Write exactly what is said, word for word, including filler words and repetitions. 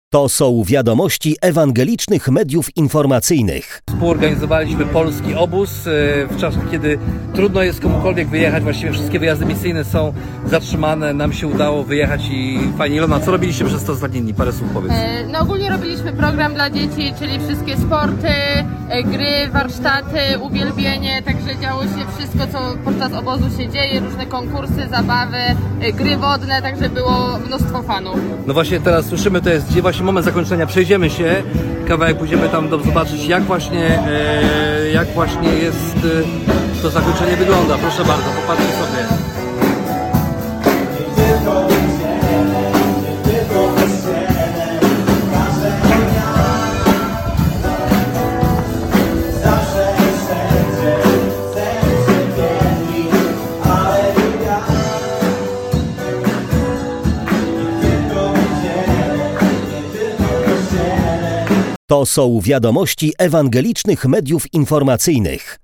To są wiadomości ewangelicznych mediów informacyjnych. Współorganizowaliśmy polski obóz w czasach, kiedy trudno jest komukolwiek wyjechać. Właściwie wszystkie wyjazdy misyjne są zatrzymane. Nam się udało wyjechać i fajnie. Ilona, co robiliście przez te ostatnie dni? Parę słów powiedz. No ogólnie robiliśmy program dla dzieci, czyli wszystkie sporty, gry, warsztaty, uwielbienie. Także działo się wszystko, co podczas obozu się dzieje. Różne konkursy, zabawy, gry wodne. Także było mnóstwo fanów. No właśnie teraz słyszymy, to jest właśnie moment zakończenia. Przejdziemy się kawałek, pójdziemy tam do zobaczyć, jak właśnie, e, jak właśnie jest e, to zakończenie wygląda. Proszę bardzo, popatrzcie sobie. To są wiadomości ewangelicznych mediów informacyjnych.